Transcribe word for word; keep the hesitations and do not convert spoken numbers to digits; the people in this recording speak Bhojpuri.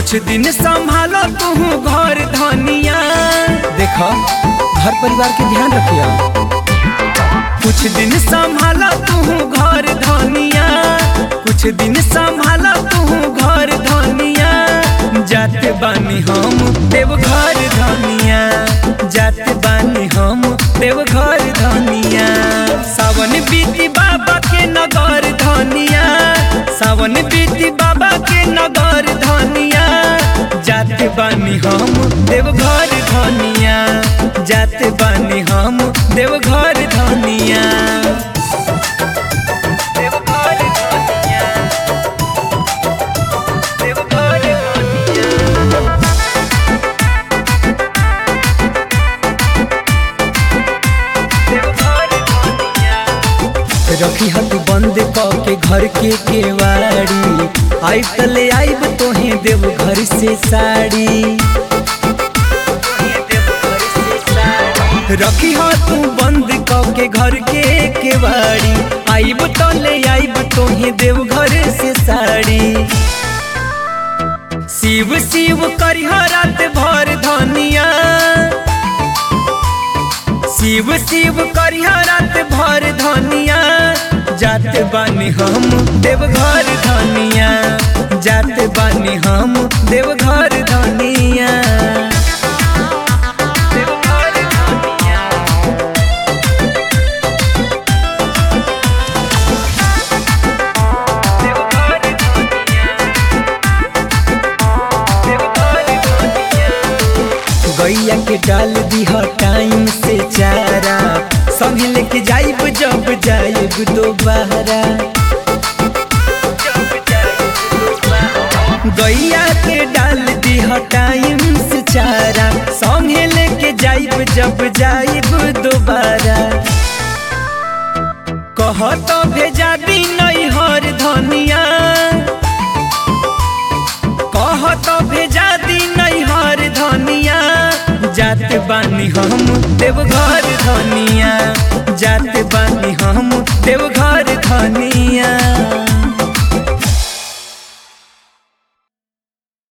कुछ दिन संभालो तू घर धनिया। देखो घर परिवार के ध्यान रखिया। कुछ दिन संभालो तू घर धनिया, कुछ दिन संभालो तू घर धनिया। जाते बानी हम देवघर धनिया, जाते बानी हम देवघर धनिया। सावन बीती बाबा के नगर धनिया, सावन बीती बाबा के नगर धनिया। जाते बानी हम देवघर धनिया, जाते बानी हम देवघर धनिया। देवघर धनिया, देवघर धनिया। रखी हत बंद क के घर के केवाड़ी, आई तले आईब तोहे देव घर से साड़ी। रखी हो तू बंद क के घर के केवाड़ी, आईब तले आईब तोहे देव घर से साड़ी। शिव शिव करिह रात भर धनिया, शिव शिव करिह रात भर धनिया। जाते बानी हम देवघर धनिया, जाते बानी हम देवघर धनिया। देवघर धनिया, देवघर धनिया, देवघर धनिया। गैया के डाल दीह टाइम से चारा, संगे लेके जाइब जब जाइब दोबारा। गैया के डाल दीह टाइम से चारा, संगे लेके जाइब जब जाइब दोबारा। कह तो भेजा दी नैहर धनिया, कह तो भेजा दी नैहर धनिया। जाते बानी हम देवघर धनिया, जाते बानी हम देवघर धनिया।